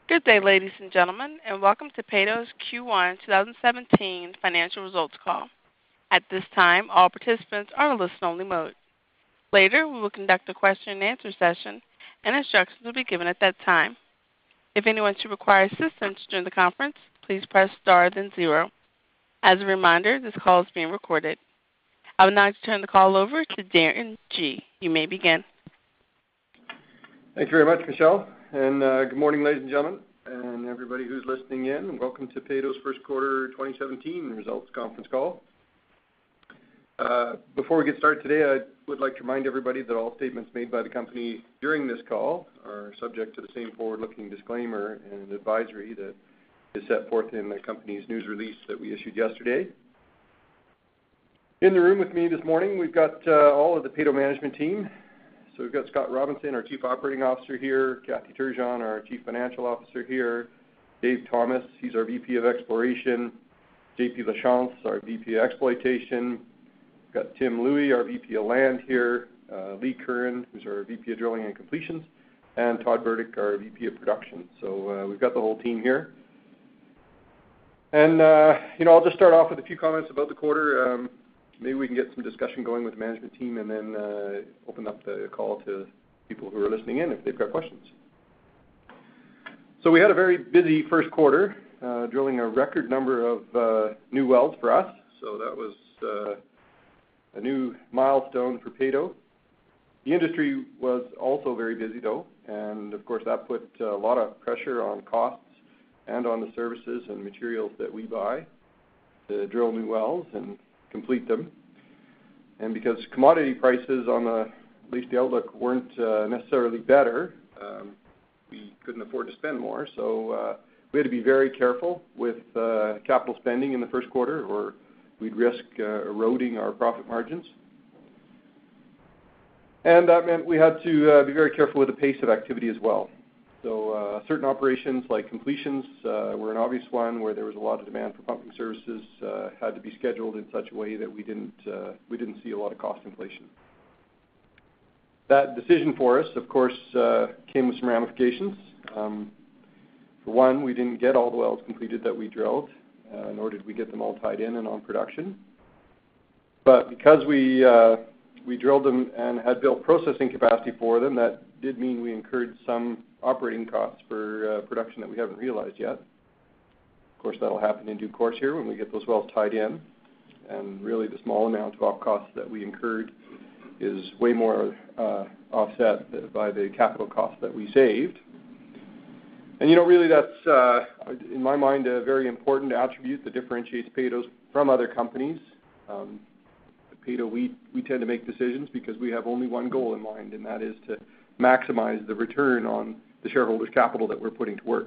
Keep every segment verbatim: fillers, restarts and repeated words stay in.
Good day, ladies and gentlemen, and welcome to Peyto's Q one twenty seventeen financial results call. At this time, all participants are in listen-only mode. Later, we will conduct a question-and-answer session, and instructions will be given at that time. If anyone should require assistance during the conference, please press star then zero. As a reminder, this call is being recorded. I would now like to turn the call over to Darren Gee. You may begin. Thank you very much, Michelle, and uh, good morning, ladies and gentlemen, and everybody who's listening in, and welcome to Peyto's first quarter twenty seventeen results conference call. Uh, before we get started today, I would like to remind everybody that all statements made by the company during this call are subject to the same forward-looking disclaimer and advisory that is set forth in the company's news release that we issued yesterday. In the room with me this morning, we've got uh, all of the Peyto management team. So we've got Scott Robinson, our Chief Operating Officer here, Kathy Turgeon, our Chief Financial Officer here, Dave Thomas, he's our V P of Exploration, J P Lachance, our V P of Exploitation. We've got Tim Louie, our V P of Land here, uh, Lee Curran, who's our V P of Drilling and Completions, and Todd Burdick, our V P of Production. So uh, we've got the whole team here. And, uh, you know, I'll just start off with a few comments about the quarter. Um, Maybe we can get some discussion going with the management team and then uh, open up the call to people who are listening in if they've got questions. So we had a very busy first quarter, uh, drilling a record number of uh, new wells for us. So that was uh, a new milestone for Peyto. The industry was also very busy, though, and of course that put a lot of pressure on costs and on the services and materials that we buy to drill new wells and complete them. And because commodity prices on the, at least the outlook, weren't uh, necessarily better, um, we couldn't afford to spend more. So uh, we had to be very careful with uh, capital spending in the first quarter, or we'd risk uh, eroding our profit margins. And that meant we had to uh, be very careful with the pace of activity as well. So uh, certain operations like completions uh, were an obvious one where there was a lot of demand for pumping services, uh, had to be scheduled in such a way that we didn't, uh, we didn't see a lot of cost inflation. That decision for us, of course, uh, came with some ramifications. Um, for one, we didn't get all the wells completed that we drilled, uh, nor did we get them all tied in and on production. But because we, uh, we drilled them and had built processing capacity for them, that did mean we incurred some operating costs for uh, production that we haven't realized yet. Of course, that'll happen in due course here when we get those wells tied in. And really the small amount of op costs that we incurred is way more uh, offset by the capital costs that we saved. And you know, really that's, uh, in my mind, a very important attribute that differentiates Peyto from other companies. Um, at Peyto, we, we tend to make decisions because we have only one goal in mind, and that is to maximize the return on the shareholders' capital that we're putting to work.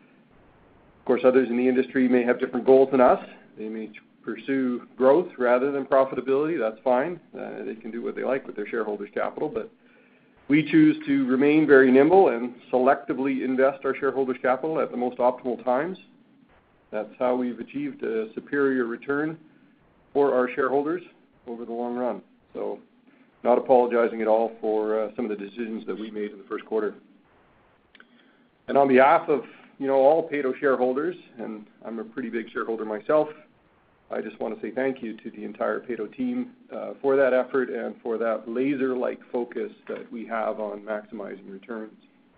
Of course, others in the industry may have different goals than us. They may pursue growth rather than profitability. That's fine. Uh, they can do what they like with their shareholders' capital, but we choose to remain very nimble and selectively invest our shareholders' capital at the most optimal times. That's how we've achieved a superior return for our shareholders over the long run. So, not apologizing at all for uh, some of the decisions that we made in the first quarter. And on behalf of, you know, all Peyto shareholders, and I'm a pretty big shareholder myself, I just want to say thank you to the entire Peyto team uh, for that effort and for that laser-like focus that we have on maximizing returns.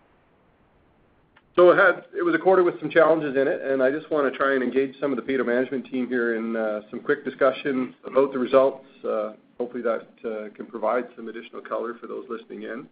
So it, had, it was a quarter with some challenges in it, and I just want to try and engage some of the Peyto management team here in uh, some quick discussion about the results. Uh, hopefully that uh, can provide some additional color for those listening in.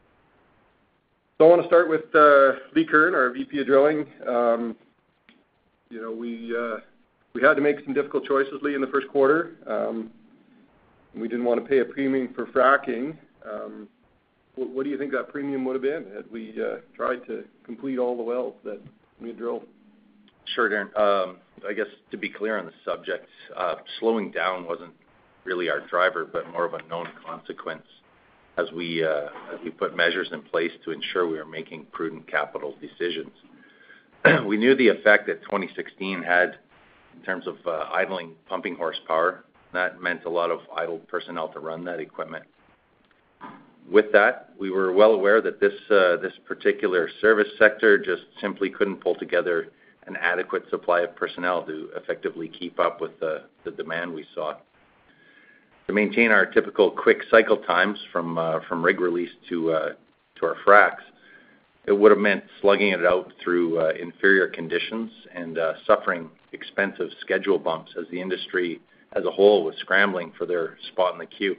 So I want to start with uh, Lee Curran, our V P of Drilling. Um, you know, we uh, we had to make some difficult choices, Lee, in the first quarter. Um, we didn't want to pay a premium for fracking. Um, what, what do you think that premium would have been had we uh, tried to complete all the wells that we had drilled? Sure, Darren. Um, I guess to be clear on the subject, uh, slowing down wasn't really our driver, but more of a known consequence as we uh, as we put measures in place to ensure we were making prudent capital decisions. We knew the effect that twenty sixteen had in terms of uh, idling pumping horsepower. That meant a lot of idle personnel to run that equipment. with that, we were well aware that this uh, this particular service sector just simply couldn't pull together an adequate supply of personnel to effectively keep up with the, the demand we saw. To maintain our typical quick cycle times from uh, from rig release to uh, to our fracs, it would have meant slugging it out through uh, inferior conditions and uh, suffering expensive schedule bumps as the industry as a whole was scrambling for their spot in the queue.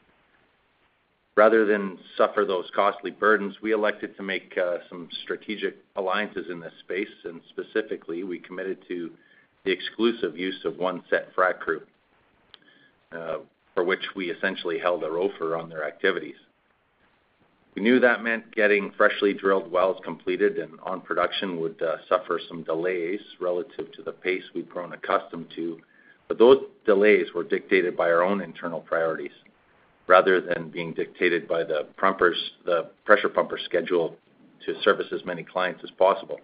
Rather than suffer those costly burdens, we elected to make uh, some strategic alliances in this space, and specifically, we committed to the exclusive use of one set frac crew, uh, for which we essentially held a rofer on their activities. We knew that meant getting freshly drilled wells completed and on production would uh, suffer some delays relative to the pace we'd grown accustomed to, but those delays were dictated by our own internal priorities, rather than being dictated by the pumpers, the pressure pumper schedule to service as many clients as possible.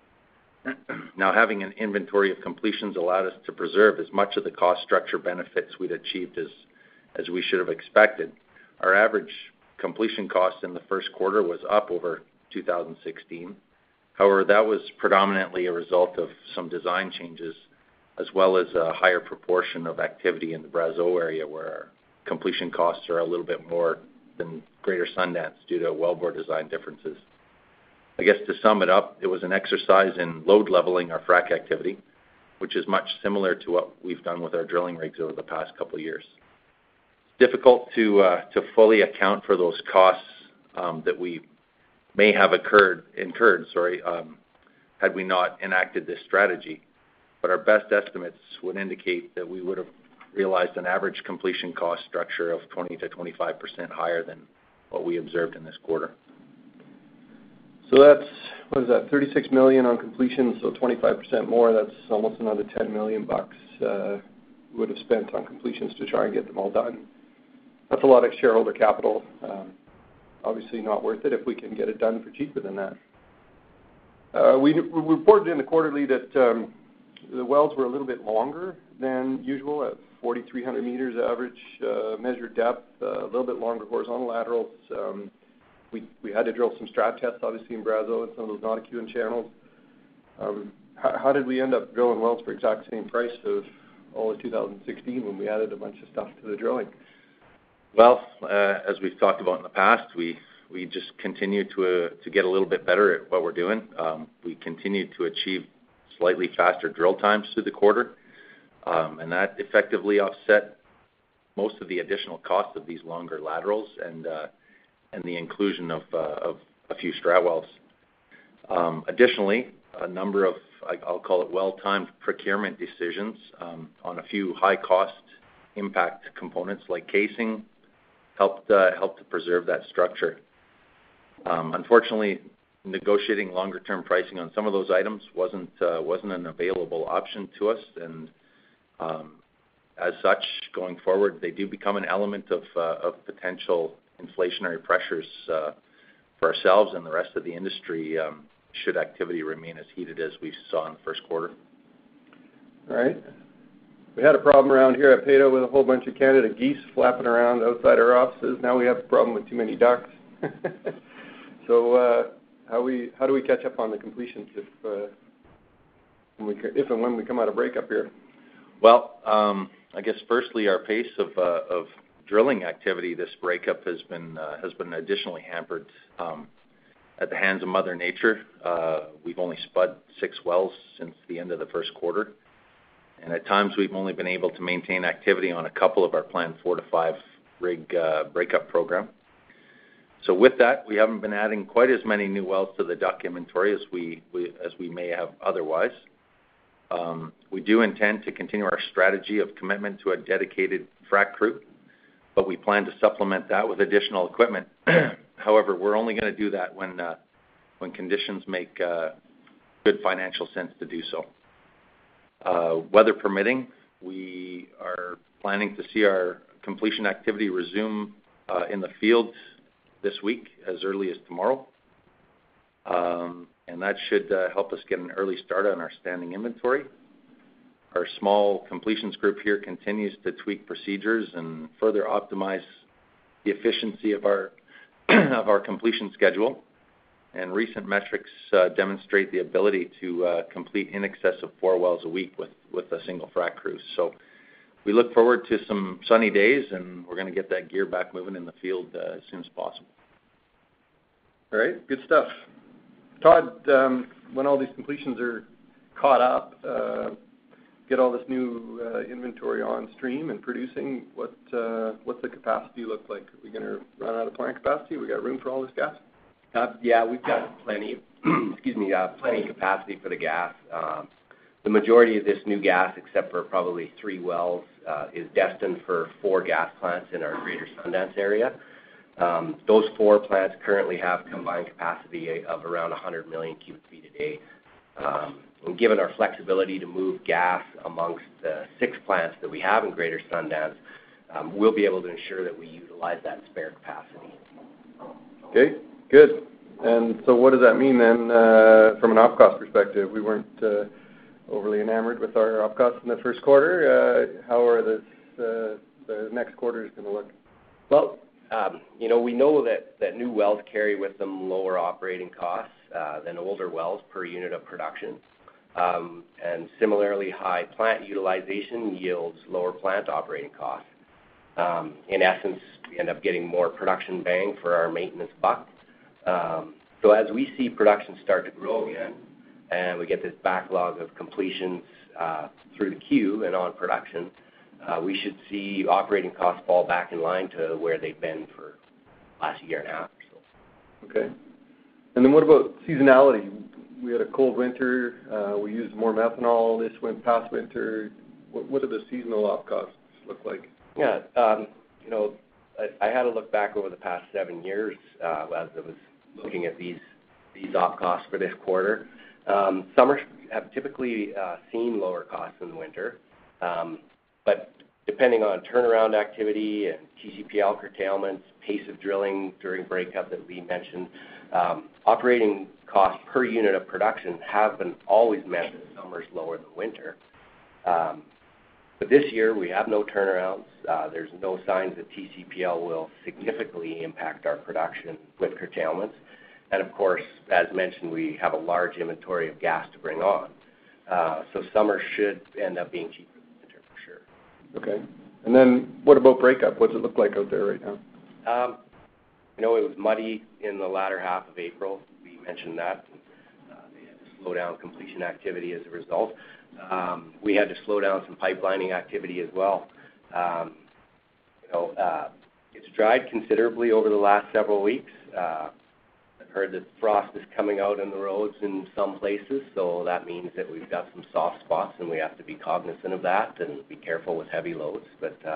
Now, having an inventory of completions allowed us to preserve as much of the cost structure benefits we'd achieved as, as we should have expected. Our average completion cost in the first quarter was up over two thousand sixteen. However, that was predominantly a result of some design changes, as well as a higher proportion of activity in the Brazeau area, where our completion costs are a little bit more than Greater Sundance due to wellbore design differences. I guess to sum it up, it was an exercise in load leveling our frac activity, which is much similar to what we've done with our drilling rigs over the past couple of years. It's difficult to uh, to fully account for those costs um, that we may have occurred incurred, sorry, um, had we not enacted this strategy. But our best estimates would indicate that we would have realized an average completion cost structure of twenty to twenty-five percent higher than what we observed in this quarter. So that's, what is that, thirty-six million on completion, so twenty-five percent more. That's almost another ten million bucks uh, we would have spent on completions to try and get them all done. That's a lot of shareholder capital. Um, obviously not worth it if we can get it done for cheaper than that. Uh, we, we reported in the quarterly that um, the wells were a little bit longer than usual at forty-three hundred meters average uh, measured depth, uh, a little bit longer horizontal laterals. Um, we, we had to drill some strat tests, obviously, in Brazeau and some of those Notikewin channels. Um, how, how did we end up drilling wells for exact same price of all of two thousand sixteen when we added a bunch of stuff to the drilling? Well, uh, as we've talked about in the past, we, we just continue to, uh, to get a little bit better at what we're doing. Um, we continue to achieve slightly faster drill times through the quarter. Um, and that effectively offset most of the additional costs of these longer laterals and uh, and the inclusion of, uh, of a few strat wells. Um, additionally, a number of, I'll call it well-timed procurement decisions um, on a few high-cost impact components like casing helped uh, helped to preserve that structure. Um, unfortunately, negotiating longer-term pricing on some of those items wasn't uh, wasn't an available option to us, and Um, as such, going forward, they do become an element of, uh, of potential inflationary pressures uh, for ourselves and the rest of the industry um, should activity remain as heated as we saw in the first quarter. All right. We had a problem around here at Peyto with a whole bunch of Canada geese flapping around outside our offices. Now we have a problem with too many ducks. so uh, how we how do we catch up on the completions if uh, when we, if and when we come out of break up here? Well, um, I guess firstly, our pace of, uh, of drilling activity this breakup has been uh, has been additionally hampered um, at the hands of Mother Nature. Uh, we've only spud six wells since the end of the first quarter, and at times we've only been able to maintain activity on a couple of our planned four to five rig uh, breakup program. So with that, we haven't been adding quite as many new wells to the D U C inventory as we, we as we may have otherwise. Um, we do intend to continue our strategy of commitment to a dedicated frac crew, but we plan to supplement that with additional equipment. However, we're only going to do that when uh, when conditions make uh, good financial sense to do so. Uh, weather permitting, we are planning to see our completion activity resume uh, in the field this week as early as tomorrow. Um, and that should uh, help us get an early start on our standing inventory. Our small completions group here continues to tweak procedures and further optimize the efficiency of our of our completion schedule, and recent metrics uh, demonstrate the ability to uh, complete in excess of four wells a week with, with a single frac crew. So we look forward to some sunny days, and we're going to get that gear back moving in the field uh, as soon as possible. All right, good stuff. Todd, um, when all these completions are caught up, uh, get all this new uh, inventory on stream and producing, what uh, what's the capacity look like? Are we going to run out of plant capacity? We got room for all this gas? Uh, yeah, we've got plenty. excuse me, uh, plenty of capacity for the gas. Um, the majority of this new gas, except for probably three wells, uh, is destined for four gas plants in our Greater Sundance area. Um, those four plants currently have combined capacity of around one hundred million cubic feet a day. Um, and given our flexibility to move gas amongst the six plants that we have in Greater Sundance, um, we'll be able to ensure that we utilize that spare capacity. Okay, good. And so what does that mean then uh, from an op cost perspective? We weren't uh, overly enamored with our op costs in the first quarter. Uh, how are this, uh, the next quarters going to look? Well, um, you know, we know that, that new wells carry with them lower operating costs uh, than older wells per unit of production. Um, and similarly, high plant utilization yields lower plant operating costs. Um, in essence, we end up getting more production bang for our maintenance buck. Um, so as we see production start to grow again, and we get this backlog of completions uh, through the queue and on production, uh, we should see operating costs fall back in line to where they've been for the last year and a half or so. Okay. And then what about seasonality? We had a cold winter. Uh, we used more methanol this went past winter. What, what do the seasonal op costs look like? Yeah, um, you know, I, I had to look back over the past seven years uh, as I was looking at these these op costs for this quarter. Um, summers have typically uh, seen lower costs in the winter, um, but depending on turnaround activity and T C P L curtailments, pace of drilling during breakup that Lee mentioned, um, operating costs per unit of production have been always meant that summer's lower than winter. Um, but this year we have no turnarounds. Uh, there's no signs that T C P L will significantly impact our production with curtailments. And of course, as mentioned, we have a large inventory of gas to bring on. Uh, so summer should end up being cheaper than winter for sure. Okay. And then what about breakup? What does it look like out there right now? Um, you know, it was muddy in the latter half of April. We mentioned that. Uh, they had to slow down completion activity as a result. Um, we had to slow down some pipelining activity as well. Um, you know, uh, it's dried considerably over the last several weeks. Uh, I've heard that frost is coming out in the roads in some places, so that means that we've got some soft spots, and we have to be cognizant of that and be careful with heavy loads. But uh,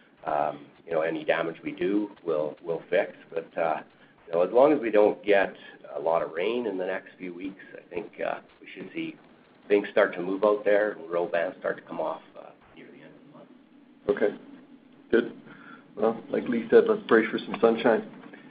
um, you know, any damage we do, we'll we'll fix. But uh, you know, as long as we don't get a lot of rain in the next few weeks, I think uh, we should see things start to move out there and row bands start to come off uh, near the end of the month. Okay, good. Well, like Lee said, let's brace for some sunshine.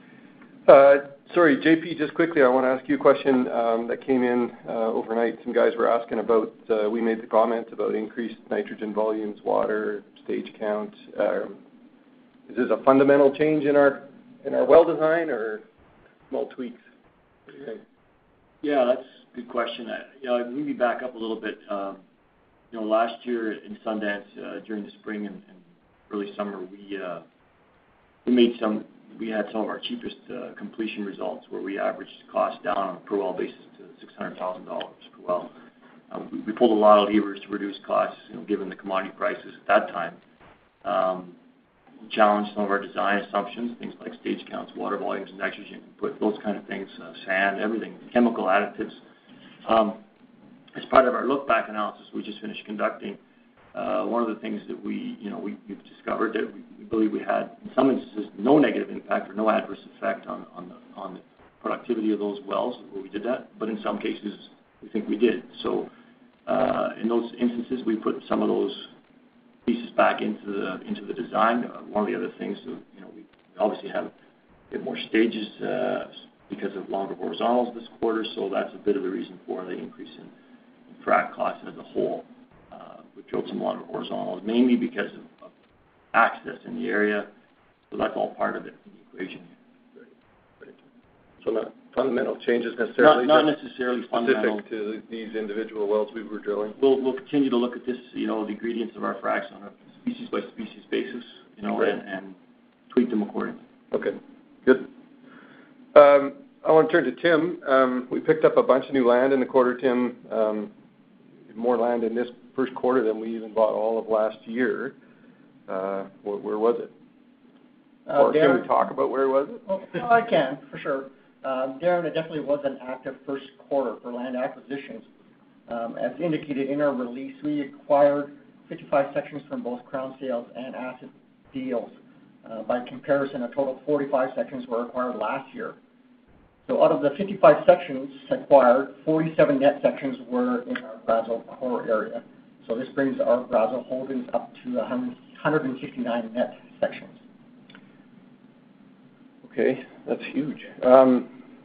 Uh, sorry, J P, just quickly, I want to ask you a question um, that came in uh, overnight. Some guys were asking about, uh, we made the comment about increased nitrogen volumes, water, stage count. Um, is this a fundamental change in our in our well design or small tweaks? What do you think? Yeah, that's a good question. I, you know, let me back up a little bit. Um, you know, last year in Sundance, uh, during the spring and, and early summer, we uh, we made some. We had some of our cheapest uh, completion results, where we averaged costs down on a per well basis to six hundred thousand dollars per well. Um, we, we pulled a lot of levers to reduce costs, you know, given the commodity prices at that time. Um, we challenged some of our design assumptions, things like stage counts, water volumes, nitrogen input, those kind of things, uh, sand, everything, chemical additives. Um, as part of our look-back analysis we just finished conducting, uh, one of the things that we, you know, we, we've discovered that we, we believe we had, in some instances, no negative impact or no adverse effect on, on, the, on the productivity of those wells where we did that, but in some cases we think we did. So uh, in those instances, we put some of those pieces back into the into the design. Uh, one of the other things, that, you know, we obviously have a bit more stages uh, because of longer horizontals this quarter, so that's a bit of the reason for the increase in, in frac costs as a whole. Uh, we drilled some longer horizontals, mainly because of, of access in the area, so that's all part of it in the equation. So not fundamental changes necessarily? Not, not necessarily fundamental. Specific to these individual wells we were drilling? We'll, we'll continue to look at this, you know, the ingredients of our fracs on a species-by-species basis, you know, right. and, and tweak them accordingly. Okay, good. Um, I want to turn to Tim. Um, we picked up a bunch of new land in the quarter, Tim. Um, more land in this first quarter than we even bought all of last year. Uh, where, where was it? Uh, or Darren, can we talk about where was it? Well, well I can, for sure. Uh, Darren, it definitely was an active first quarter for land acquisitions. Um, as indicated in our release, we acquired fifty-five sections from both Crown sales and asset deals. Uh, by comparison, a total of forty-five sections were acquired last year. So out of the fifty-five sections acquired, forty-seven net sections were in our Brazeau core area. So this brings our Brazeau holdings up to one hundred sixty-nine net sections. Okay, that's huge. Um,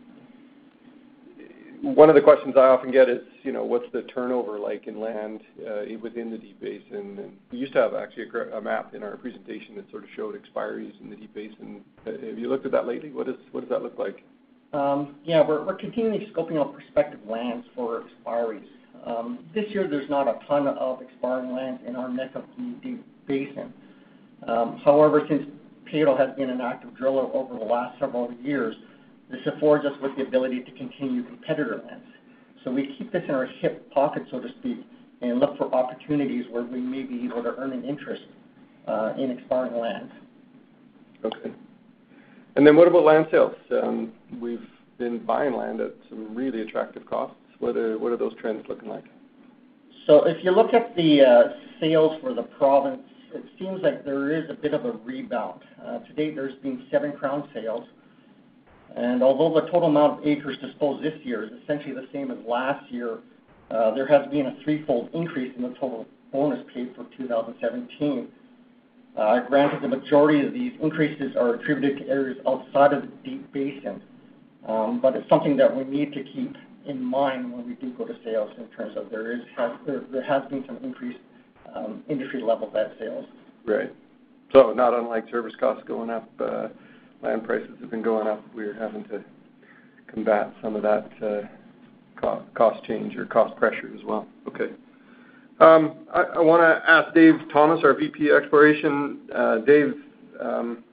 one of the questions I often get is, you know, what's the turnover like in land uh, within the Deep Basin? And we used to have actually a, a map in our presentation that sort of showed expiries in the Deep Basin. Uh, have you looked at that lately? What, is, what does that look like? Um, yeah, we're, we're continually scoping out prospective lands for expiries. Um, this year there's not a ton of expiring lands in our neck of the Deep Basin. Um, however, since Peyto has been an active driller over the last several years, this affords us with the ability to continue competitor lands. So we keep this in our hip pocket, so to speak, and look for opportunities where we may be able to earn an interest uh, in expiring lands. Okay. And then what about land sales? Um, we've been buying land at some really attractive costs. What are, what are those trends looking like? So if you look at the uh, sales for the province, it seems like there is a bit of a rebound. Uh, to date, there's been seven Crown sales. And although the total amount of acres disposed this year is essentially the same as last year, uh, there has been a threefold increase in the total bonus paid for two thousand seventeen. Uh, granted, the majority of these increases are attributed to areas outside of the Deep Basin, um, but it's something that we need to keep in mind when we do go to sales in terms of there is has, there, there has been some increased um, industry level vet sales. Right. So not unlike service costs going up, uh, land prices have been going up. We're having to combat some of that uh, cost, cost change or cost pressure as well. Okay. Um, I, I want to ask Dave Thomas, our V P Exploration. Uh, Dave, um,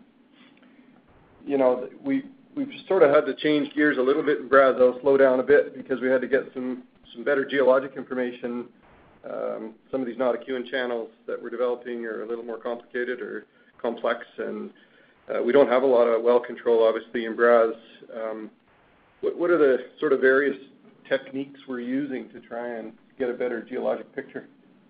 you know, we, we've sort of had to change gears a little bit in Brazeau, slow down a bit because we had to get some, some better geologic information. Um, some of these Notikewin channels that we're developing are a little more complicated or complex, and uh, we don't have a lot of well control, obviously, in Braz. Um, what, what are the sort of various techniques we're using to try and get a better geologic picture?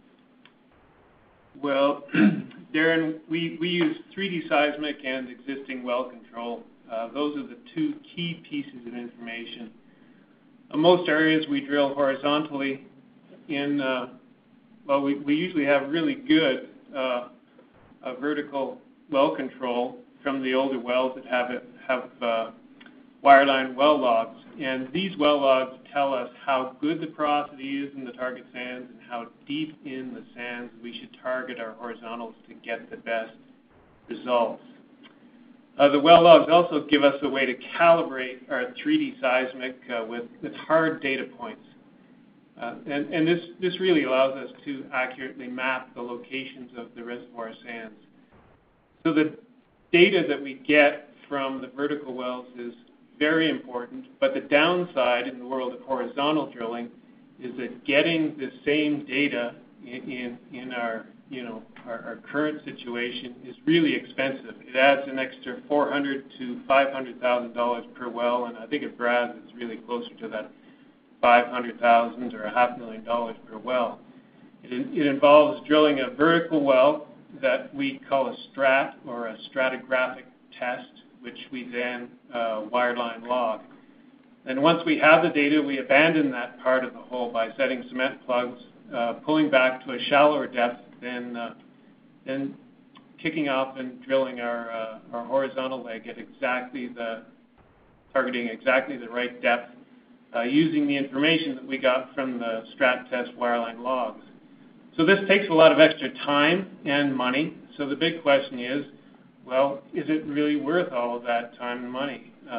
Well, Darren, we, we use three D seismic and existing well control. Uh, those are the two key pieces of information. In most areas, we drill horizontally in, uh, well, we, we usually have really good uh, uh, vertical well control from the older wells that have, it, have uh, wireline well logs. And these well logs tell us how good the porosity is in the target sands and how deep in the sands we should target our horizontals to get the best results. Uh, the well logs also give us a way to calibrate our three D seismic uh, with, with hard data points. Uh, and and this, this really allows us to accurately map the locations of the reservoir sands. So the data that we get from the vertical wells is very important, but the downside in the world of horizontal drilling is that getting the same data in, in, in our, you know, our, our current situation is really expensive. It adds an extra four hundred thousand to five hundred thousand dollars per well, and I think at Braz it's really closer to that five hundred thousand dollars or a half million dollars per well. It, it involves drilling a vertical well that we call a strat or a stratigraphic test, which we then uh, wireline log. And once we have the data, we abandon that part of the hole by setting cement plugs, uh, pulling back to a shallower depth, then, uh, then kicking off and drilling our, uh, our horizontal leg at exactly the, targeting exactly the right depth, uh, using the information that we got from the strat test wireline logs. So this takes a lot of extra time and money. So the big question is, well, is it really worth all of that time and money? Uh,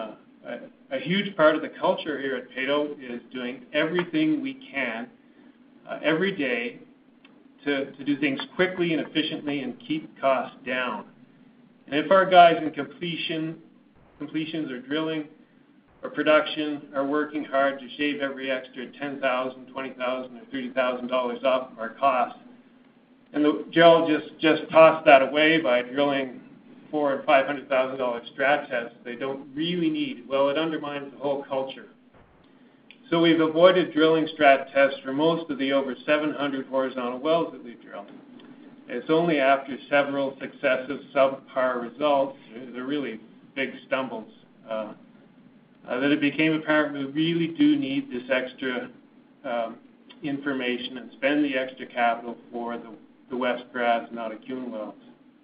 a, a huge part of the culture here at Peyto is doing everything we can uh, every day to, to do things quickly and efficiently and keep costs down. And if our guys in completion, completions or drilling or production are working hard to shave every extra ten thousand dollars, twenty thousand dollars, or thirty thousand dollars off of our costs, and the geologists just toss that away by drilling four and five hundred thousand dollars strat tests they don't really need, well, it undermines the whole culture. So we've avoided drilling strat tests for most of the over seven hundred horizontal wells that we've drilled. It's only after several successive subpar results, they're really big stumbles, uh, uh, that it became apparent we really do need this extra um, information and spend the extra capital for the, the West Brass and Notikewin wells.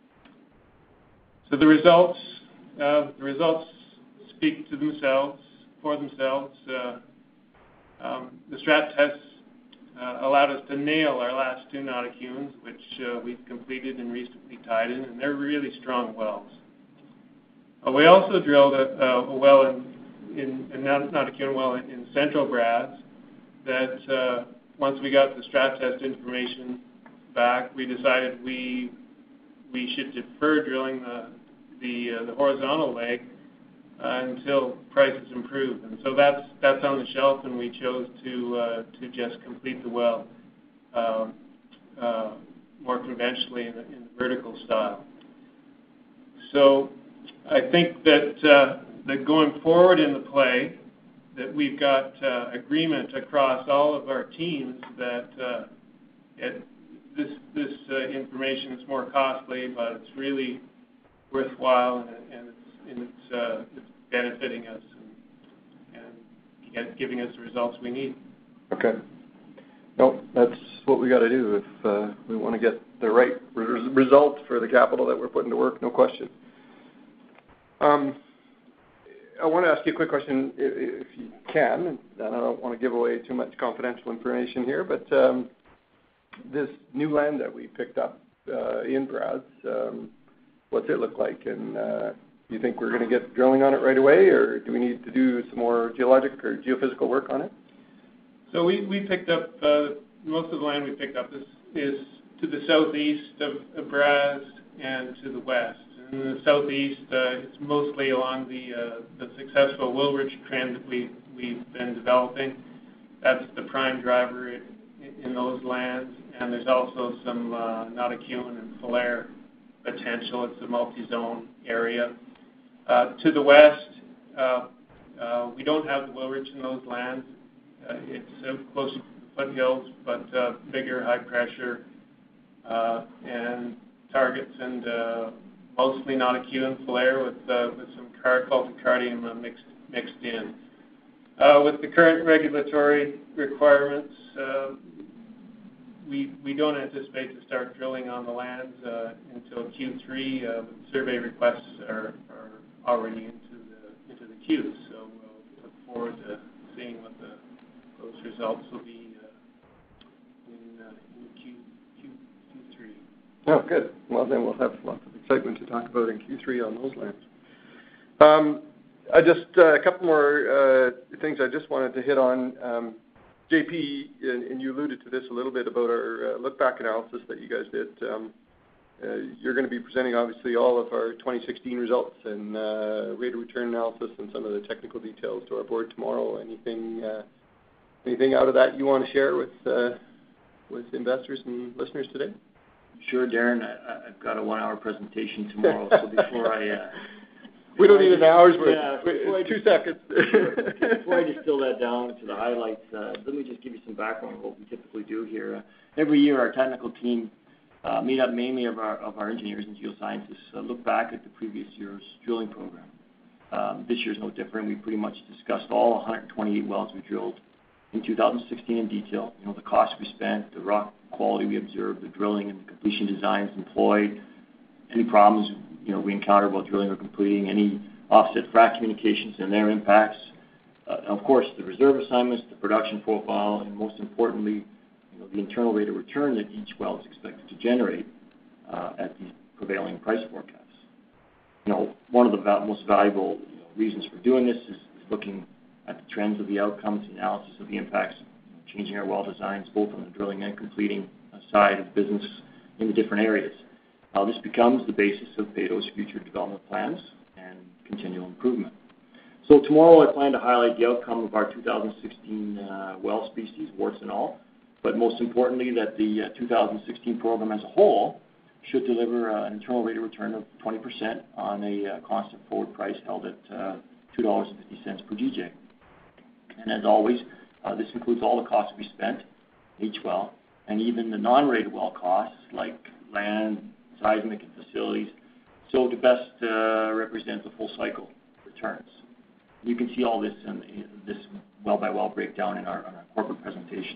So the results, uh, the results speak to themselves, for themselves. Uh, um, the strat tests uh, allowed us to nail our last two Notikewins, which uh, we've completed and recently tied in, and they're really strong wells. Uh, we also drilled a, a well in, in, in Notikewin well in, in Central Brass that uh, once we got the strat test information back, we decided we we should defer drilling the the, uh, the horizontal leg uh, until prices improve, and so that's that's on the shelf, and we chose to uh, to just complete the well um, uh, more conventionally in the, in the vertical style. So I think that uh, that going forward in the play, that we've got uh, agreement across all of our teams that uh, it, this this uh, information is more costly, but it's really worthwhile, and, and it's, and it's, uh, it's benefiting us and, and giving us the results we need. Okay. No, that's what we got to do if uh, we want to get the right re- result for the capital that we're putting to work, no question. Um, I want to ask you a quick question, if, if you can, and I don't want to give away too much confidential information here, but um, this new land that we picked up uh, in Brass, um, what's it look like? And uh, do you think we're going to get drilling on it right away, or do we need to do some more geologic or geophysical work on it? So we, we picked up, uh, most of the land we picked up is, is to the southeast of, of Brass and to the west. In the southeast, uh, it's mostly along the, uh, the successful Wilrich trend that we, we've been developing. That's the prime driver in, in those lands, and there's also some uh, Notikewin and Falher potential. It's a multi-zone area. Uh, to the west, uh, uh, we don't have the Wilrich in those lands. Uh, it's uh, closer to the foothills, but uh, bigger, high pressure, uh, and targets, and uh, mostly Notikewin Falher with uh, with some car cultic cardium uh, mixed mixed in. Uh, with the current regulatory requirements, uh, we we don't anticipate to start drilling on the lands uh, until Q three. Uh, survey requests are, are already into the into the queue, so we'll look forward to seeing what the those results will be uh, in, uh, in Q, Q, Q3. Oh, good. Well, then we'll have lots of excitement to talk about in Q three on those lands. Um, I just uh, a couple more uh, things I just wanted to hit on. Um, J P, and, and you alluded to this a little bit about our uh, look-back analysis that you guys did. Um, uh, you're going to be presenting, obviously, all of our twenty sixteen results and uh, rate of return analysis and some of the technical details to our board tomorrow. Anything, uh, anything out of that you want to share with uh, with investors and listeners today? Sure, Darren. I, I've got a one-hour presentation tomorrow, so before I... Uh, we don't need an hour's worth. Yeah, It's two seconds. Before I distill that down to the highlights, uh, let me just give you some background on what we typically do here. Uh, every year, our technical team, uh, made up mainly of our of our engineers and geoscientists, uh, look back at the previous year's drilling program. Um, this year's no different. We pretty much discussed all one hundred twenty-eight wells we drilled in two thousand sixteen in detail. You know, the cost we spent, the rock quality we observed, the drilling and the completion designs employed, any problems you know we encountered while drilling or completing, any offset frac communications and their impacts, uh, and of course the reserve assignments, the production profile, and most importantly, you know, the internal rate of return that each well is expected to generate uh, at these prevailing price forecasts. You know, one of the va- most valuable you know, reasons for doing this is looking at the trends of the outcomes, the analysis of the impacts, changing our well designs, both on the drilling and completing side of business in the different areas. Uh, this becomes the basis of Peyto's future development plans and continual improvement. So tomorrow I plan to highlight the outcome of our two thousand sixteen uh, well species, warts and all, but most importantly that the uh, two thousand sixteen program as a whole should deliver uh, an internal rate of return of twenty percent on a uh, constant forward price held at uh, two dollars and fifty cents per D J. And as always, uh, this includes all the costs we spent, each well, and even the non-rated well costs like land, seismic, and facilities, so to best uh, represent the full cycle returns. You can see all this in, in this well-by-well breakdown in our, in our corporate presentation.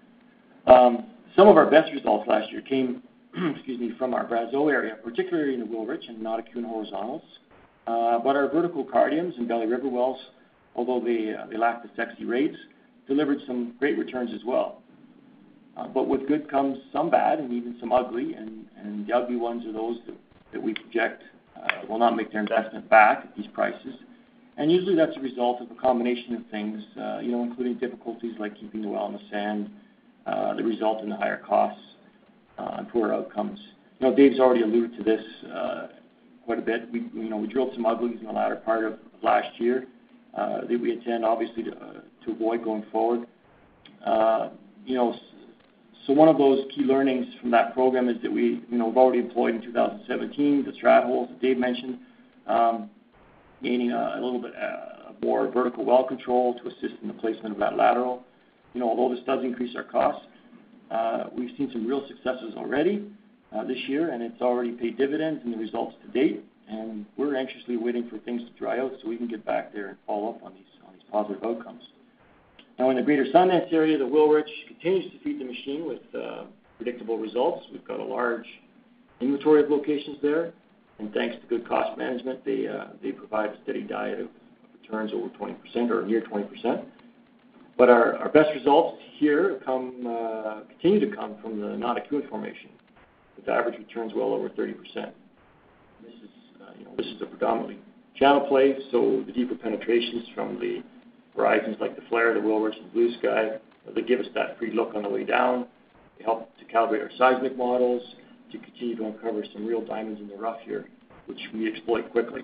Um, some of our best results last year came excuse me, from our Brazeau area, particularly in the Wilrich and Notikewin horizontals. Uh, but our vertical Cardiums and Belly River wells, although they, uh, they lacked the sexy rates, delivered some great returns as well. Uh, but with good comes some bad and even some ugly, and, and the ugly ones are those that, that we project uh, will not make their investment back at these prices. And usually that's a result of a combination of things, uh, you know, including difficulties like keeping the well in the sand, uh, that result in the higher costs uh, and poor outcomes. You know, Dave's already alluded to this uh, quite a bit. We, you know, we drilled some uglies in the latter part of last year uh, that we intend, obviously, to, uh, to avoid going forward. Uh, you know, so one of those key learnings from that program is that we, you know, have already employed in two thousand seventeen the strat holes that Dave mentioned. Um, gaining a, a little bit uh, more vertical well control to assist in the placement of that lateral. You know, although this does increase our costs, uh, we've seen some real successes already uh, this year, and it's already paid dividends in the results to date. And we're anxiously waiting for things to dry out so we can get back there and follow up on these on these positive outcomes. Now, in the Greater Sundance area, the Wilrich continues to feed the machine with uh, predictable results. We've got a large inventory of locations there. And thanks to good cost management, they uh, they provide a steady diet of returns over twenty percent or near twenty percent. But our, our best results here come uh, continue to come from the Notikewin formation, with average returns well over thirty percent. This is uh, you know this is a predominantly channel play, so the deeper penetrations from the horizons like the Flare, the Wilrich, and Blue Sky, they give us that free look on the way down. They help to calibrate our seismic models, to continue to uncover some real diamonds in the rough here, which we exploit quickly.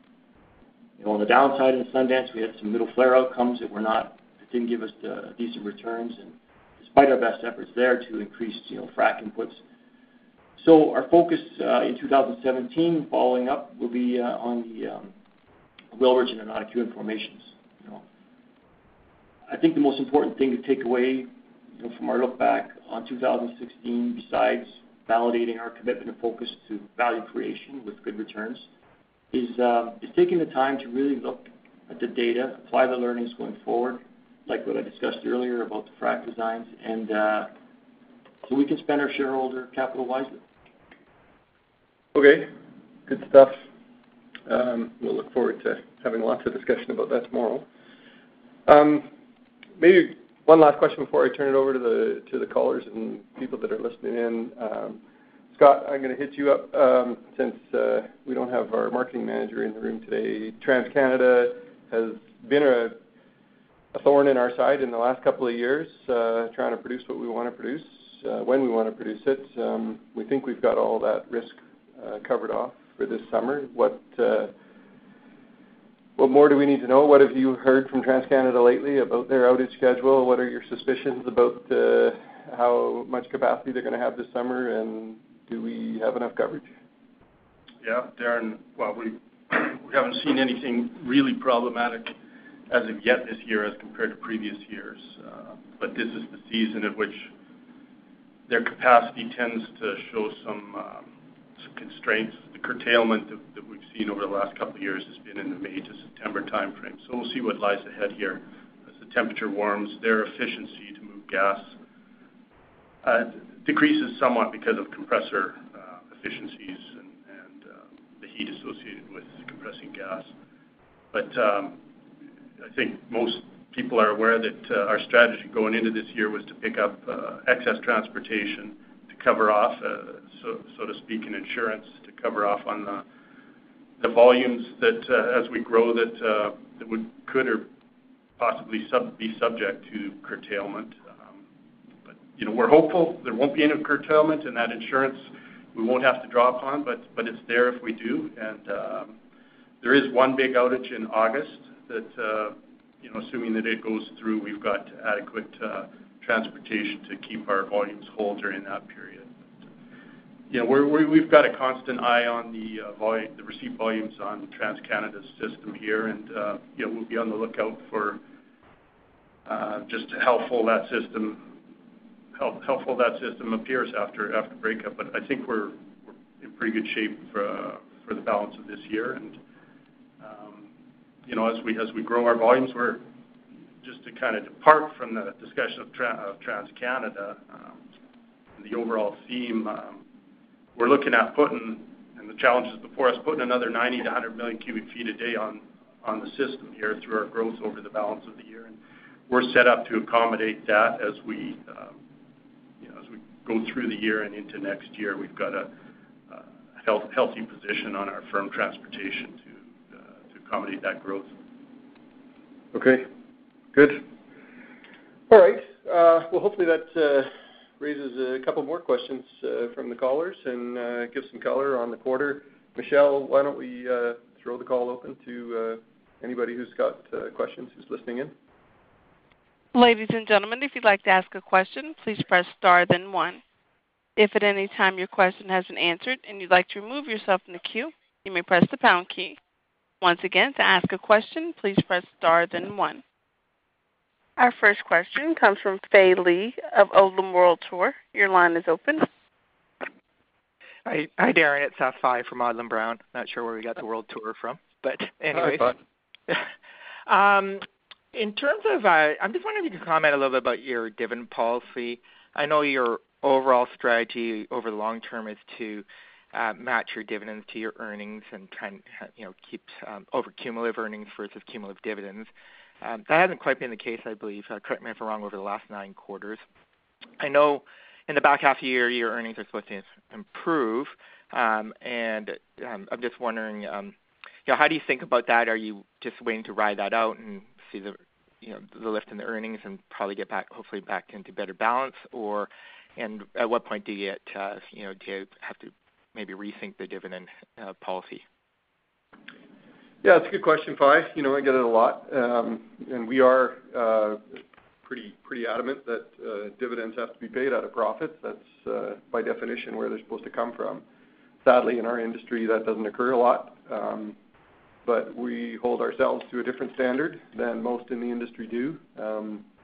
You know, on the downside in Sundance, we had some middle flare outcomes that were not, that didn't give us the decent returns, and despite our best efforts there to increase, you know, frac inputs. So our focus uh, in two thousand seventeen, following up, will be uh, on the um, Wilrich and the Notikewin formations. You know, I think the most important thing to take away, you know, from our look back on two thousand sixteen, besides validating our commitment and focus to value creation with good returns, is, uh, is taking the time to really look at the data, apply the learnings going forward, like what I discussed earlier about the frac designs, and uh, so we can spend our shareholder capital wisely. Okay, good stuff. Um, we'll look forward to having lots of discussion about that tomorrow. Um, maybe one last question before I turn it over to the to the callers and people that are listening in. Um, Scott, I'm going to hit you up um, since uh, we don't have our marketing manager in the room today. TransCanada has been a, a thorn in our side in the last couple of years, uh, trying to produce what we want to produce uh, when we want to produce it. Um, we think we've got all that risk uh, covered off for this summer. What uh, What more do we need to know? What have you heard from TransCanada lately about their outage schedule? What are your suspicions about uh, how much capacity they're going to have this summer, and do we have enough coverage? Yeah, Darren, well, we, we haven't seen anything really problematic as of yet this year as compared to previous years. Uh, but this is the season at which their capacity tends to show some, um, some constraints. The curtailment that, that we've seen over the last couple of years has been in the May to September timeframe. So we'll see what lies ahead here as the temperature warms. Their efficiency to move gas uh, decreases somewhat because of compressor uh, efficiencies and, and uh, the heat associated with compressing gas. But um, I think most people are aware that uh, our strategy going into this year was to pick up uh, excess transportation to cover off, uh, so, so to speak, in insurance, to cover off on the the volumes that, uh, as we grow, that uh, that would could or possibly sub, be subject to curtailment. Um, but you know, we're hopeful there won't be any curtailment, and that insurance we won't have to draw upon. But but it's there if we do, and um, there is one big outage in August that. Uh, You know, assuming that it goes through, we've got adequate uh, transportation to keep our volumes whole during that period. But, you know, we're, we're, we've got a constant eye on the uh, volume, the receipt volumes on TransCanada's system here, and uh, you know, we'll be on the lookout for uh, just how full that system, how, how full that system appears after after breakup. But I think we're, we're in pretty good shape for uh, for the balance of this year. And You know, as we as we grow our volumes, we're just to kind of depart from the discussion of, Tra- of TransCanada, um, and the overall theme. Um, we're looking at putting, and the challenges before us, putting another ninety to one hundred million cubic feet a day on on the system here through our growth over the balance of the year, and we're set up to accommodate that as we, um, you know, as we go through the year and into next year. We've got a, a health, healthy position on our firm transportation to. accommodate that growth. Okay, good. All right. Uh, well, hopefully that uh, raises a couple more questions uh, from the callers and uh, gives some color on the quarter. Michelle, why don't we uh, throw the call open to uh, anybody who's got uh, questions, who's listening in? Ladies and gentlemen, if you'd like to ask a question, please press star then one. If at any time your question has been answered and you'd like to remove yourself from the queue, you may press the pound key. Once again, to ask a question, please press star then one. Our first question comes from Fei Li of Odlum World Tour. Your line is open. Hi, hi Darren. It's uh, Fi from Odlum Brown. Not sure where we got the World Tour from, but anyways. um, in terms of, uh, I'm just wondering if you could comment a little bit about your dividend policy. I know your overall strategy over the long term is to Uh, match your dividends to your earnings and try and you know keep um, over cumulative earnings versus cumulative dividends. Um, that hasn't quite been the case, I believe. Uh, correct me if I'm wrong. Over the last nine quarters, I know in the back half of the year, your earnings are supposed to improve, um, and um, I'm just wondering, um, you know, how do you think about that? Are you just waiting to ride that out and see the you know the lift in the earnings and probably get back, hopefully, back into better balance, or and at what point do you get uh, you know do you have to maybe rethink the dividend uh, policy? Yeah, it's a good question, Fi. You know, I get it a lot, um, and we are uh, pretty pretty adamant that uh, dividends have to be paid out of profits. That's uh, by definition where they're supposed to come from. Sadly, in our industry, that doesn't occur a lot, um, but we hold ourselves to a different standard than most in the industry do, um,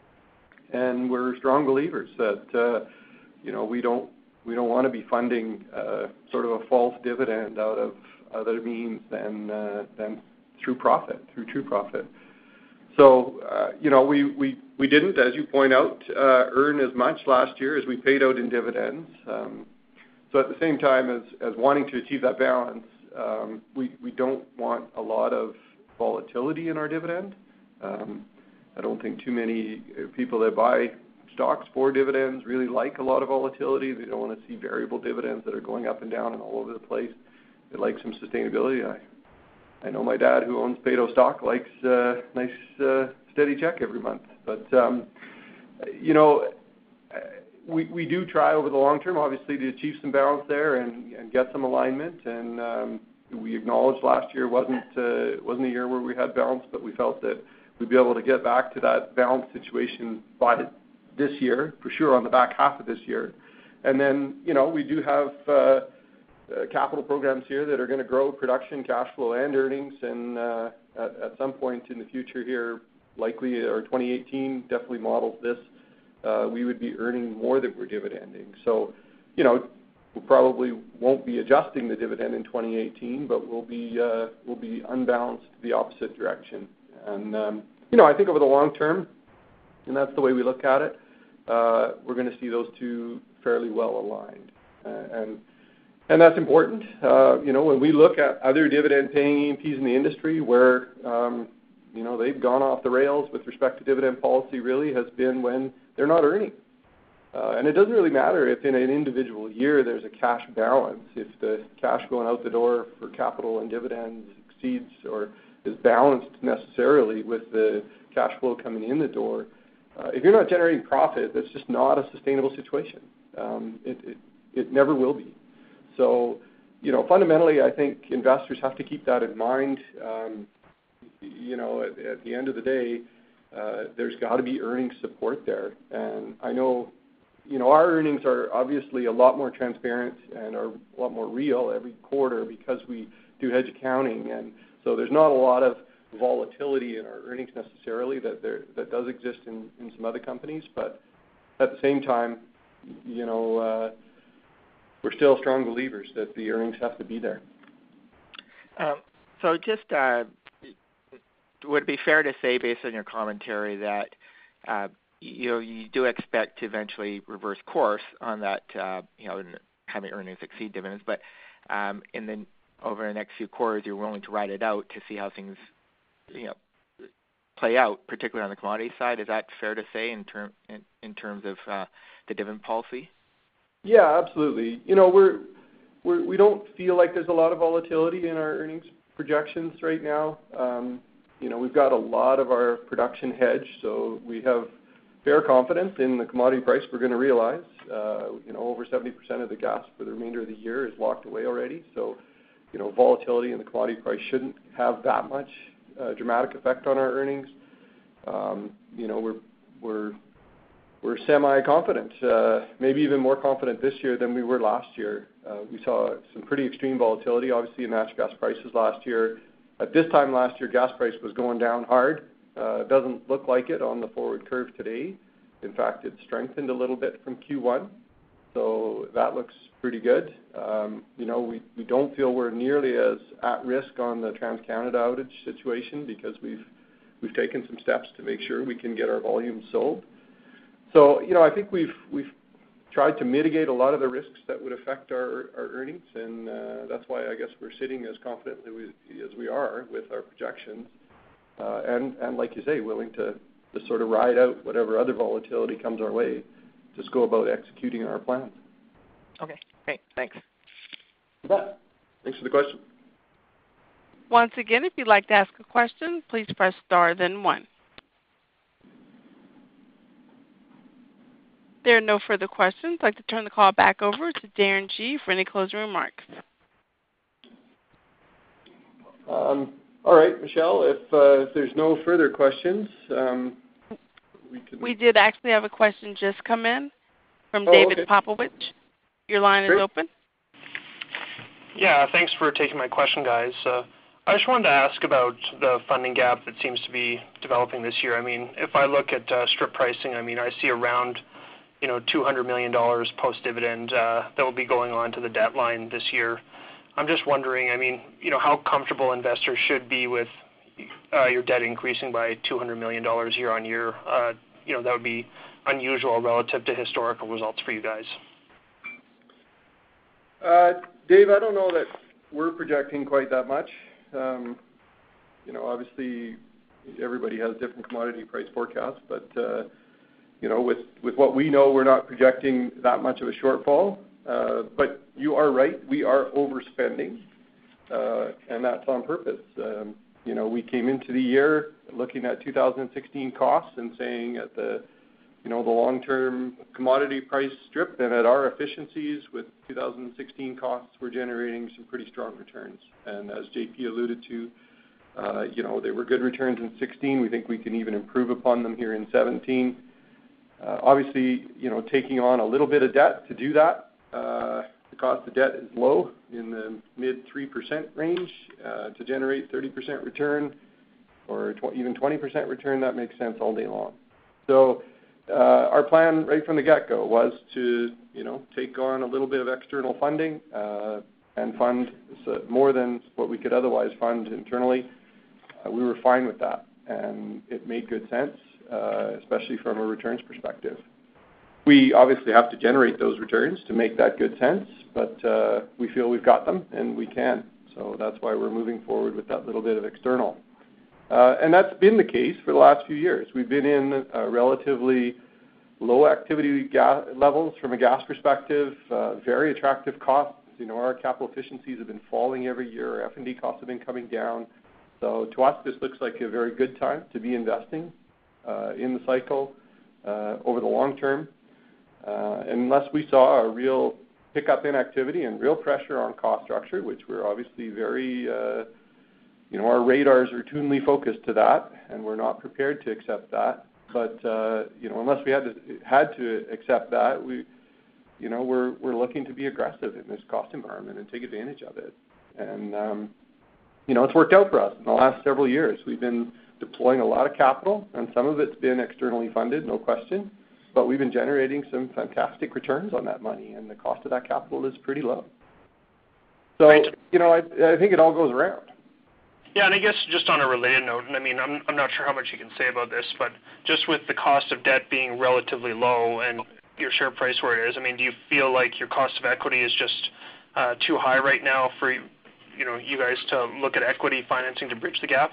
and we're strong believers that uh, you know we don't. We don't want to be funding uh, sort of a false dividend out of other means than uh, than through profit, through true profit. So, uh, you know, we, we, we didn't, as you point out, uh, earn as much last year as we paid out in dividends. Um, so at the same time as, as wanting to achieve that balance, um, we, we don't want a lot of volatility in our dividend. Um, I don't think too many people that buy stocks for dividends really like a lot of volatility. They don't want to see variable dividends that are going up and down and all over the place. They like some sustainability. I, I know my dad, who owns Peyto stock, likes a uh, nice uh, steady check every month. But, um, you know, we, we do try over the long term, obviously, to achieve some balance there and, and get some alignment. And um, we acknowledged last year wasn't, uh, wasn't a year where we had balance, but we felt that we'd be able to get back to that balanced situation by this year, for sure, on the back half of this year. And then, you know, we do have uh, uh, capital programs here that are going to grow production, cash flow, and earnings. And uh, at, at some point in the future here, likely, or twenty eighteen definitely models this, uh, we would be earning more than we're dividending. So, you know, we probably won't be adjusting the dividend in twenty eighteen, but we'll be uh, we'll be unbalanced the opposite direction. And um, you know, I think over the long term, and that's the way we look at it, uh, we're going to see those two fairly well aligned. Uh, and and that's important. Uh, you know, when we look at other dividend-paying E and Ps in the industry where, um, you know, they've gone off the rails with respect to dividend policy really has been when they're not earning. Uh, and it doesn't really matter if in an individual year there's a cash balance. If the cash going out the door for capital and dividends exceeds or is balanced necessarily with the cash flow coming in the door, uh, if you're not generating profit, that's just not a sustainable situation. Um, it, it, it never will be. So, you know, fundamentally, I think investors have to keep that in mind. Um, you know, at, at the end of the day, uh, there's got to be earnings support there. And I know, you know, our earnings are obviously a lot more transparent and are a lot more real every quarter because we do hedge accounting. And so there's not a lot of volatility in our earnings necessarily that there that does exist in, in some other companies. But at the same time, you know, uh, we're still strong believers that the earnings have to be there. Um, so just uh, would it be fair to say, based on your commentary, that uh, you know you do expect to eventually reverse course on that, uh, you know, having earnings exceed dividends, but um, in the over the next few quarters, you're willing to ride it out to see how things, you know, play out, particularly on the commodity side. Is that fair to say in term in, in terms of uh, the dividend policy? Yeah, absolutely. You know, we're, we're we don't feel like there's a lot of volatility in our earnings projections right now. Um, you know, we've got a lot of our production hedged, so we have fair confidence in the commodity price we're going to realize. Uh, you know, over seventy percent of the gas for the remainder of the year is locked away already. So, you know, volatility in the commodity price shouldn't have that much uh, dramatic effect on our earnings. Um, you know, we're we're we're semi-confident, uh, maybe even more confident this year than we were last year. Uh, we saw some pretty extreme volatility, obviously, in natural gas prices last year. At this time last year, gas price was going down hard. Uh, it doesn't look like it on the forward curve today. In fact, it strengthened a little bit from Q one, so that looks pretty good. Um, you know, we, we don't feel we're nearly as at risk on the TransCanada outage situation because we've we've taken some steps to make sure we can get our volumes sold. So, you know, I think we've we've tried to mitigate a lot of the risks that would affect our, our earnings, and uh, that's why I guess we're sitting as confidently as we are with our projections, uh, and, and like you say, willing to, to sort of ride out whatever other volatility comes our way, just go about executing our plans. Okay, great, thanks. You bet. Thanks for the question. Once again, if you'd like to ask a question, please press star then one. There are no further questions. I'd like to turn the call back over to Darren Gee for any closing remarks. Um, all right, Michelle, if, uh, if there's no further questions, um, we can... We did actually have a question just come in from oh, David okay. Popovich. Your line Great. is open. Yeah, thanks for taking my question, guys. Uh, I just wanted to ask about the funding gap that seems to be developing this year. I mean, if I look at uh, strip pricing, I mean, I see around you know, two hundred million dollars post-dividend uh, that will be going on to the debt line this year. I'm just wondering, I mean, you know, how comfortable investors should be with uh, your debt increasing by two hundred million dollars year on year. Uh, you know, that would be unusual relative to historical results for you guys. Uh, Dave, I don't know that we're projecting quite that much. Um, you know, obviously everybody has different commodity price forecasts, but uh, you know, with, with what we know, we're not projecting that much of a shortfall. Uh, but you are right, we are overspending, uh, and that's on purpose. Um, you know, we came into the year looking at two thousand sixteen costs and saying at the, you know, the long-term commodity price strip and at our efficiencies with two thousand sixteen costs, we're generating some pretty strong returns. And as J P alluded to, uh, you know, they were good returns in sixteen. We think we can even improve upon them here in seventeen. Uh, obviously, you know, taking on a little bit of debt to do that. Uh, the cost of debt is low, in the mid three percent range. Uh, to generate thirty percent return or tw- even twenty percent return, that makes sense all day long. So uh, our plan right from the get-go was to, you know, take on a little bit of external funding uh, and fund more than what we could otherwise fund internally. Uh, we were fine with that, and it made good sense. Uh, especially from a returns perspective. We obviously have to generate those returns to make that good sense, but uh, we feel we've got them and we can. So that's why we're moving forward with that little bit of external. Uh, and that's been the case for the last few years. We've been in a relatively low activity gas levels from a gas perspective, uh, very attractive costs. You know, our capital efficiencies have been falling every year. Our F and D costs have been coming down. So to us, this looks like a very good time to be investing uh, in the cycle uh, over the long term. Uh, unless we saw a real pickup in activity and real pressure on cost structure, which we're obviously very, uh, you know, our radars are tunely focused to that, and we're not prepared to accept that. But uh, you know, unless we had to had to accept that, we, you know, we're we're looking to be aggressive in this cost environment and take advantage of it. And um, you know, it's worked out for us in the last several years. We've been deploying a lot of capital, and some of it's been externally funded, no question. But we've been generating some fantastic returns on that money, and the cost of that capital is pretty low. So, you know, I, I think it all goes around. Yeah, and I guess just on a related note, and I mean, I'm, I'm not sure how much you can say about this, but just with the cost of debt being relatively low and your share price where it is, I mean, do you feel like your cost of equity is just uh, too high right now for, you know, you guys to look at equity financing to bridge the gap?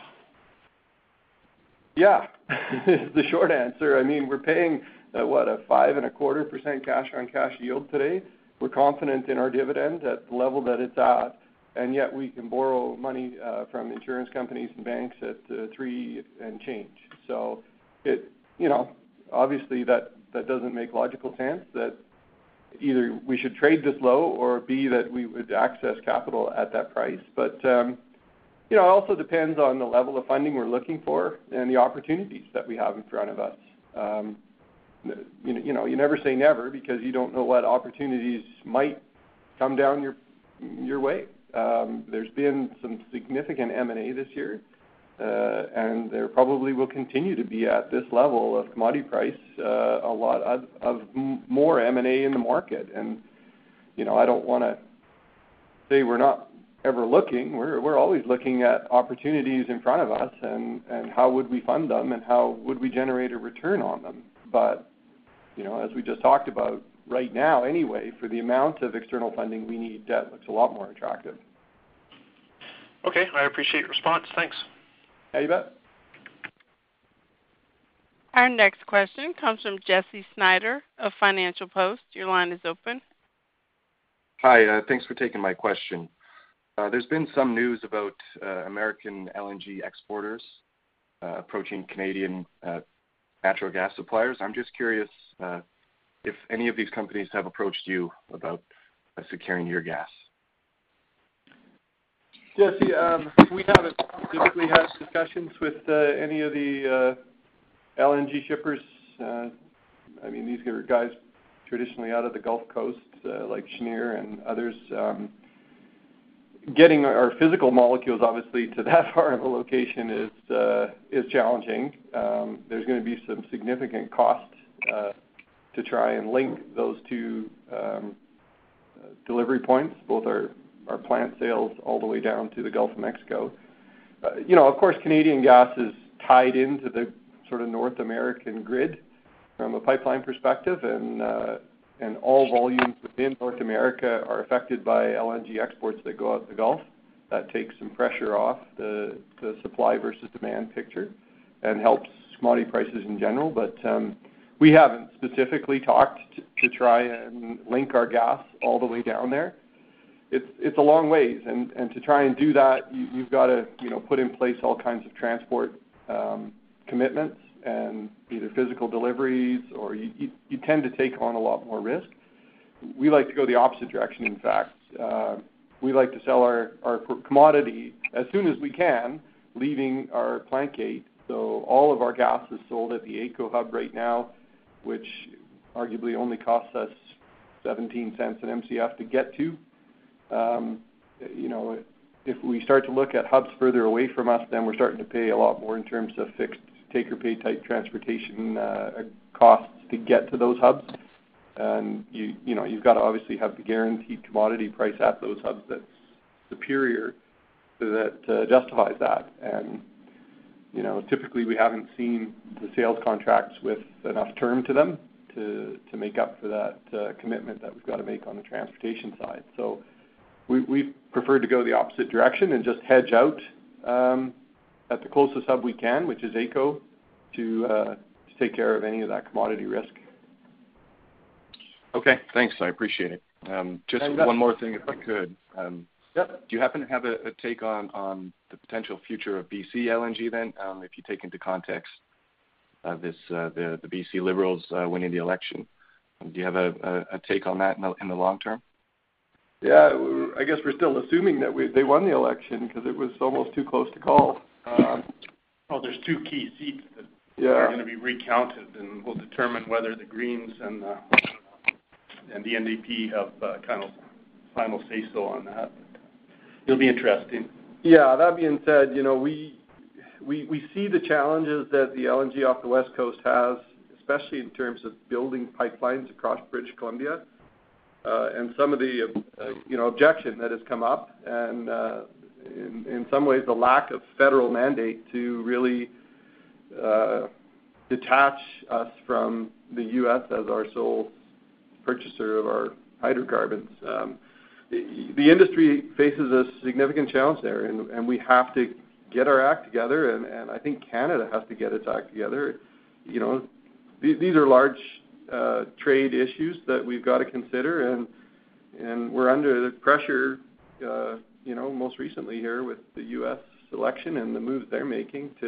Yeah, the short answer. I mean, we're paying, uh, what, a five and a quarter percent cash-on-cash yield today. We're confident in our dividend at the level that it's at, and yet we can borrow money uh, from insurance companies and banks at uh, three and change. So, it, you know, obviously that, that doesn't make logical sense that either we should trade this low or B, that we would access capital at that price. But, um, you know, it also depends on the level of funding we're looking for and the opportunities that we have in front of us. Um, you, know, you know, you never say never because you don't know what opportunities might come down your, your way. Um, there's been some significant M and A this year, uh, and there probably will continue to be at this level of commodity price uh, a lot of, of m- more M and A in the market. And, you know, I don't want to say we're not ever looking. We're, we're always looking at opportunities in front of us and, and how would we fund them and how would we generate a return on them. But, you know, as we just talked about, right now anyway, for the amount of external funding we need, debt looks a lot more attractive. Okay, I appreciate your response. Thanks. Yeah, you bet. Our next question comes from Jesse Snyder of Financial Post. Your line is open. Hi, uh, thanks for taking my question. Uh, there's been some news about uh, American L N G exporters uh, approaching Canadian uh, natural gas suppliers. I'm just curious uh, if any of these companies have approached you about uh, securing your gas. Jesse, um, we haven't typically had discussions with uh, any of the uh, L N G shippers. Uh, I mean, these are guys traditionally out of the Gulf Coast, uh, like Cheniere and others. Um, getting our physical molecules, obviously, to that far of a location is uh, is challenging. Um, there's going to be some significant cost uh, to try and link those two um, uh, delivery points, both our, our plant sales all the way down to the Gulf of Mexico. Uh, you know, of course, Canadian gas is tied into the sort of North American grid from a pipeline perspective, and uh, and all volumes within North America are affected by L N G exports that go out the Gulf. That takes some pressure off the, the supply versus demand picture and helps commodity prices in general. But um, we haven't specifically talked to, to try and link our gas all the way down there. It's it's a long ways, and, and to try and do that, you, you've got to you know put in place all kinds of transport um, commitments and either physical deliveries, or you, you, you tend to take on a lot more risk. We like to go the opposite direction, in fact. Uh, we like to sell our, our commodity as soon as we can, leaving our plant gate. So all of our gas is sold at the AECO hub right now, which arguably only costs us seventeen cents an M C F to get to. Um, you know, if we start to look at hubs further away from us, then we're starting to pay a lot more in terms of fixed take-or-pay type transportation uh, costs to get to those hubs. And you you know you've got to obviously have the guaranteed commodity price at those hubs that's superior, so that uh, justifies that. And you know typically we haven't seen the sales contracts with enough term to them to to make up for that uh, commitment that we've got to make on the transportation side. So we we prefer to go the opposite direction and just hedge out Um, at the closest hub we can, which is AECO, to, uh, to take care of any of that commodity risk. Okay, thanks. I appreciate it. Um, just one more thing, if I could. Um, yep. Do you happen to have a, a take on, on the potential future of B C L N G then, um, if you take into context uh, this uh, the, the B C Liberals uh, winning the election? Um, do you have a, a, a take on that in the, in the long term? Yeah, I guess we're still assuming that we, they won the election because it was almost too close to call. Um, well, there's two key seats that yeah. are going to be recounted, and will determine whether the Greens and uh, and the N D P have uh, kind of final say-so on that. It'll be interesting. Yeah, that being said, you know, we we we see the challenges that the L N G off the West Coast has, especially in terms of building pipelines across British Columbia. Uh, and some of the, uh, you know, objection that has come up, and uh, in, in some ways the lack of federal mandate to really uh, detach us from the U S as our sole purchaser of our hydrocarbons. Um, the, the industry faces a significant challenge there, and, and we have to get our act together, and, and I think Canada has to get its act together. You know, th- these are large Uh, trade issues that we've got to consider, and and we're under the pressure, uh, you know, most recently here with the U S election and the moves they're making to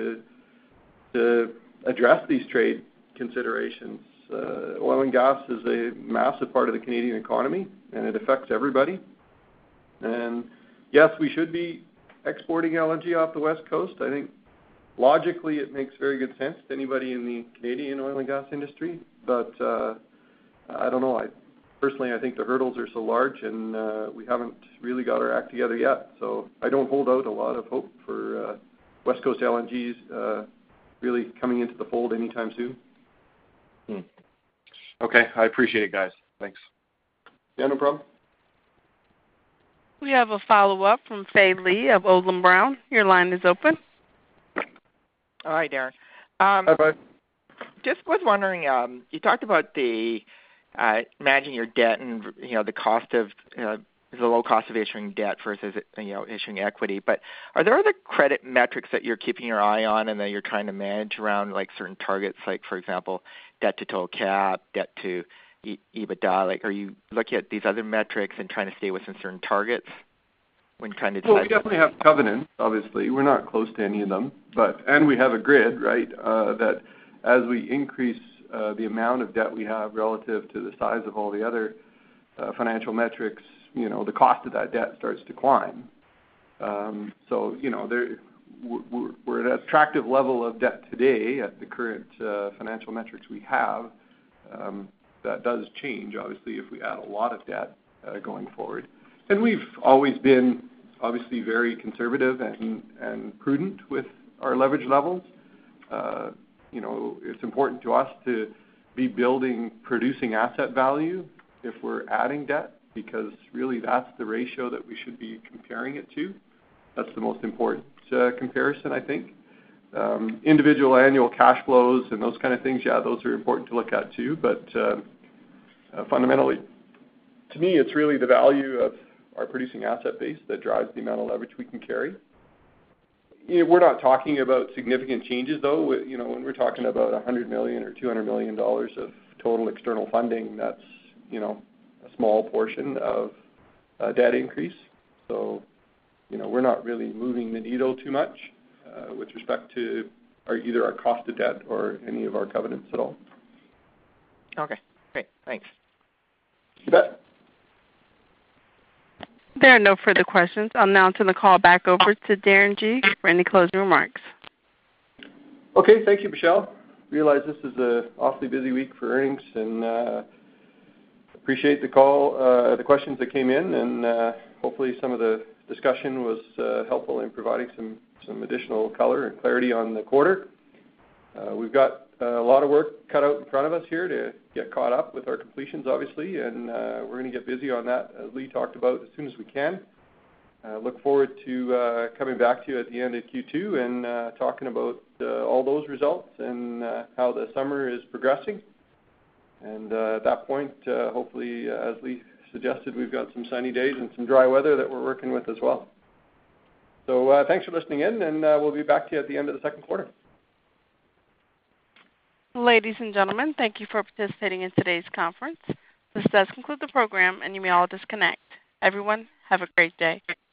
to address these trade considerations. Uh, oil and gas is a massive part of the Canadian economy, and it affects everybody. And yes, we should be exporting L N G off the West Coast. I think logically it makes very good sense to anybody in the Canadian oil and gas industry. But uh, I don't know. I personally, I think the hurdles are so large, and uh, we haven't really got our act together yet. So I don't hold out a lot of hope for uh, West Coast L N Gs uh, really coming into the fold anytime soon. Hmm. Okay, I appreciate it, guys. Thanks. Yeah, no problem. We have a follow-up from Fay Lee of Odlum Brown. Your line is open. Hi, Darren. Um, Hi, bye. Just was wondering, um, you talked about the uh, managing your debt and, you know, the cost of uh, the low cost of issuing debt versus, you know, issuing equity. But are there other credit metrics that you're keeping your eye on and that you're trying to manage around, like certain targets, like, for example, debt to total cap, debt to e- EBITDA? Like, are you looking at these other metrics and trying to stay within certain targets when trying to decide? Well, we definitely have covenants, obviously. We're not close to any of them. But and we have a grid, right, uh, that as we increase uh, the amount of debt we have relative to the size of all the other uh, financial metrics, you know, the cost of that debt starts to climb. Um, so, you know, there, we're, we're at an attractive level of debt today at the current uh, financial metrics we have. Um, that does change, obviously, if we add a lot of debt uh, going forward. And we've always been, obviously, very conservative and, and prudent with our leverage levels. Uh, You know, it's important to us to be building producing asset value if we're adding debt, because really that's the ratio that we should be comparing it to. That's the most important uh, comparison, I think. Um, individual annual cash flows and those kind of things, yeah, those are important to look at too. But uh, uh, fundamentally, to me, it's really the value of our producing asset base that drives the amount of leverage we can carry. You know, we're not talking about significant changes, though. You know, when we're talking about one hundred million dollars or two hundred million dollars of total external funding, that's, you know, a small portion of uh, debt increase. So, you know, we're not really moving the needle too much uh, with respect to our, either our cost of debt or any of our covenants at all. Okay, great. Thanks. You bet. There are no further questions. I'll now turn the call back over to Darren G. for any closing remarks. Okay, thank you, Michelle. Realize this is an awfully busy week for earnings, and uh, appreciate the call, uh, the questions that came in, and uh, hopefully some of the discussion was uh, helpful in providing some, some additional color and clarity on the quarter. Uh, we've got a lot of work cut out in front of us here to get caught up with our completions, obviously, and uh, we're going to get busy on that, as Lee talked about, as soon as we can. Uh, look forward to uh, coming back to you at the end of Q two and uh, talking about uh, all those results and uh, how the summer is progressing. And uh, at that point, uh, hopefully, uh, as Lee suggested, we've got some sunny days and some dry weather that we're working with as well. So uh, thanks for listening in, and uh, we'll be back to you at the end of the second quarter. Ladies and gentlemen, thank you for participating in today's conference. This does conclude the program, and you may all disconnect. Everyone, have a great day.